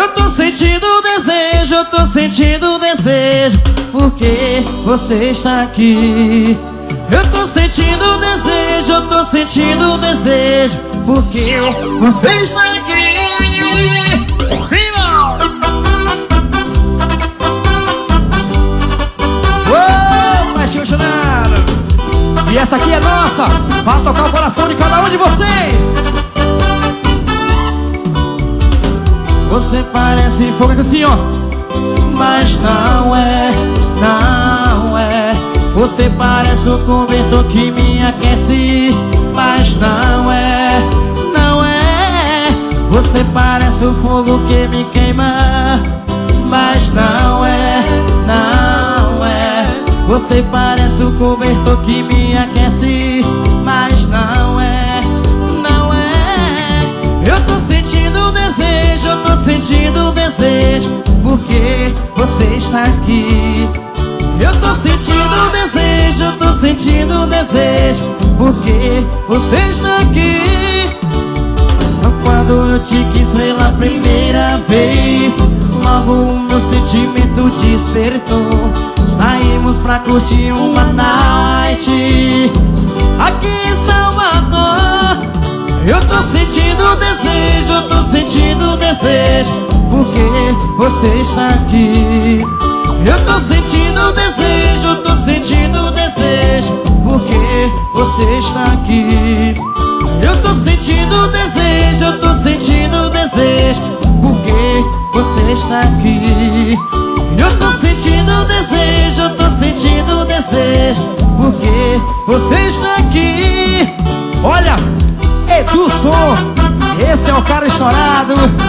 Eu tô sentindo desejo, eu tô sentindo desejo, porque você está aqui. Eu tô sentindo desejo, eu tô sentindo desejo, porque você está aqui. Viva! Ô, baixinho chorando. E essa aqui é nossa, pra tocar o coração de cada um de vocês. Você parece fogo assim, ó, mas não é, não é. Você parece o cobertor que me aquece, mas não é, não é. Você parece o fogo que me queima, mas não é, não é. Você parece o cobertor que me aquece, mas não é, não é. Eu tô sentindo desejo, eu tô sentindo desejo, porque você está aqui. Eu tô sentindo desejo, eu tô sentindo desejo, porque você está aqui. Quando eu te quis pela primeira vez, logo o meu sentimento despertou. Saímos pra curtir uma night aqui em Salvador. Eu tô sentindo desejo, eu tô sentindo desejo, porque você está aqui. Eu tô sentindo desejo, eu tô sentindo desejo, porque você está aqui. Eu tô sentindo desejo, eu tô sentindo desejo, porque você está aqui. Eu tô sentindo desejo, eu tô sentindo desejo, porque você está aqui. Olha, Edu Som, esse é o cara estourado.